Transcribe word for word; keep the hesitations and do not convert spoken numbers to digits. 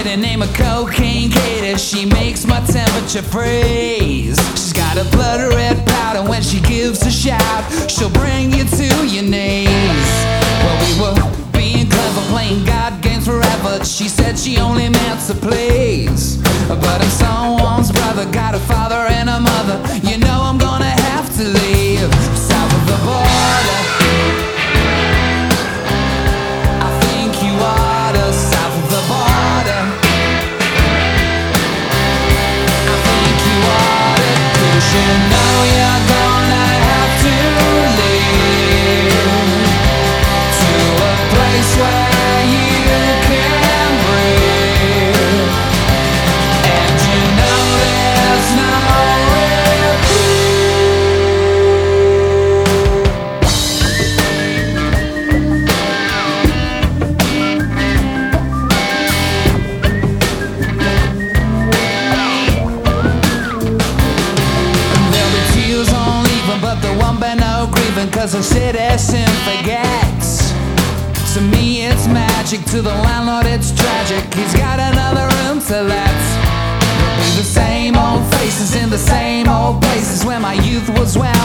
lady named a Cocaine Katie. She makes my temperature freeze. She's got a blood red powder. When she gives a shout, she'll bring you to your knees. Well, we were being clever, playing God games forever. She said she only meant to please, but I'm someone's brother, got a father and a mother. You know I'm gonna have to leave south of the border. I think you ought to south of the border. I think you ought to, 'cause you know you're gonna have to leave to a place where you can breathe, and you know there's no but there won't be no grieving, 'cause the citizen forgets. To me it's magic, to the landlord it's tragic. He's got another room to let. The same old faces in the same old places where my youth was when